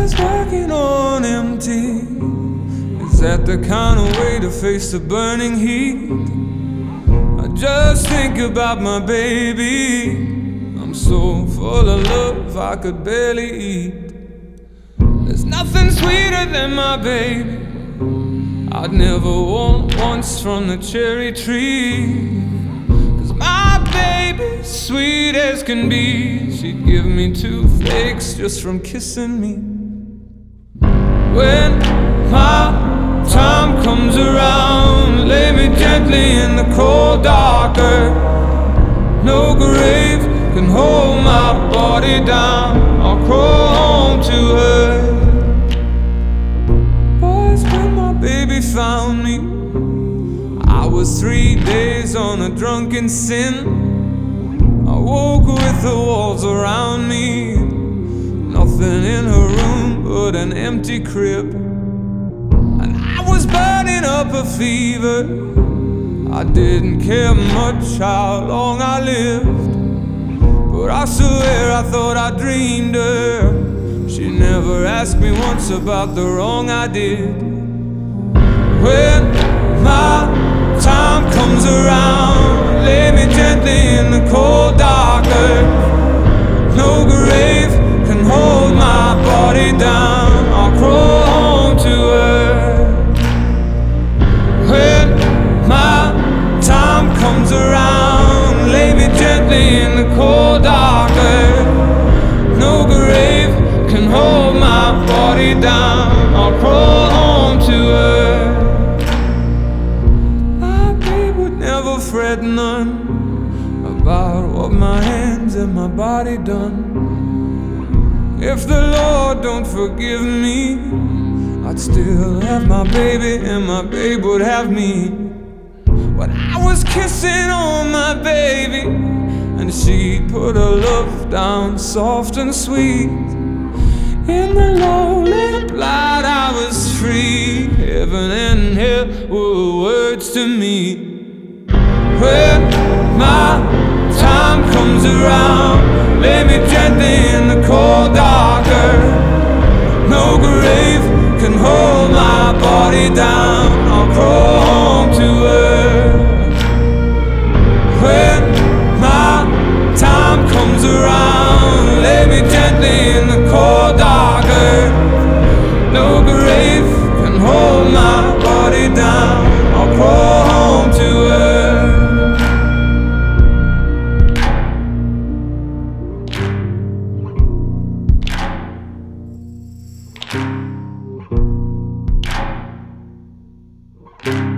Boys working on empty. Is that the kind of way to face the burning heat? I just think about my baby. I'm so full of love I could barely eat. There's nothing sweeter than my baby. I'd never want once from the cherry tree. 'Cause my baby's sweet as can be. She'd give me toothaches just from kissing me. When my time comes around, lay me gently in the cold dark earth. No grave can hold my body down. I'll crawl home to her. Boys, when my baby found me, I was 3 days on a drunken sin. I woke with the walls around me, nothing in her room but an empty crib. And I was burning up a fever. I didn't care much how long I lived, but I swear I thought I dreamed her. She never asked me once about the wrong I did. When my time comes around, lay me gently in the cold dark earth. No grave can hold my body down. I'll crawl home to her. When my time comes around, lay me gently in the cold dark earth. No grave can hold my body down. I'll crawl home to her. My babe would never fret none about what my hands and my body done. If the Lord don't forgive me, I'd still have my baby and my babe would have me. When I was kissing on my baby, and she'd put her love down soft and sweet. In the lonely light I was free. Heaven and hell were words to me. When my time comes around, lay me gently in the cold dark earth. No grave can hold my body down. I'll crawl home to her. When my time comes around, lay me gently in the cold dark earth. No grave can hold my body down. I'll crawl home to her. you